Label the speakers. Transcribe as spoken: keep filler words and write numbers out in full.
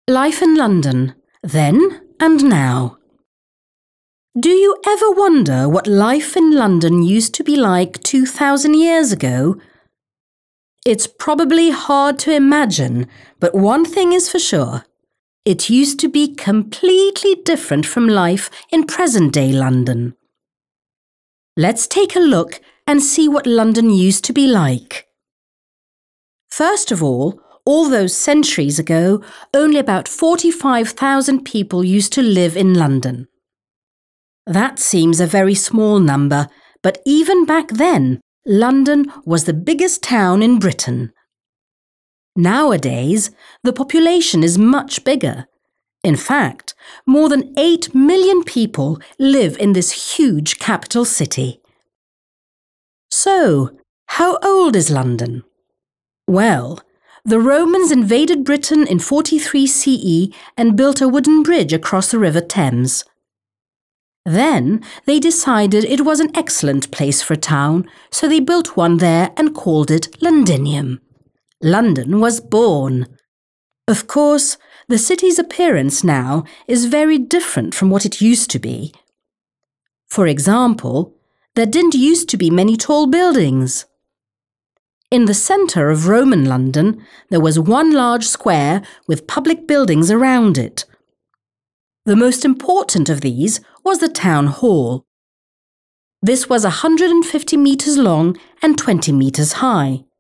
Speaker 1: Life in London, then and now. Do you ever wonder what life in London used to be like two thousand years ago? It's probably hard to imagine, but one thing is for sure. It used to be completely different from life in present-day London. Let's take a look and see what London used to be like. First of all, all those centuries ago, only about forty-five thousand people used to live in London. That seems a very small number, but even back then, London was the biggest town in Britain. Nowadays, the population is much bigger. In fact, more than eight million people live in this huge capital city. So, how old is London? Well, the Romans invaded Britain in forty-three C E and built a wooden bridge across the River Thames. Then they decided it was an excellent place for a town, so they built one there and called it Londinium. London was born. Of course, the city's appearance now is very different from what it used to be. For example, there didn't used to be many tall buildings. In the centre of Roman London, there was one large square with public buildings around it. The most important of these was the town hall. This was one hundred fifty metres long and twenty metres high.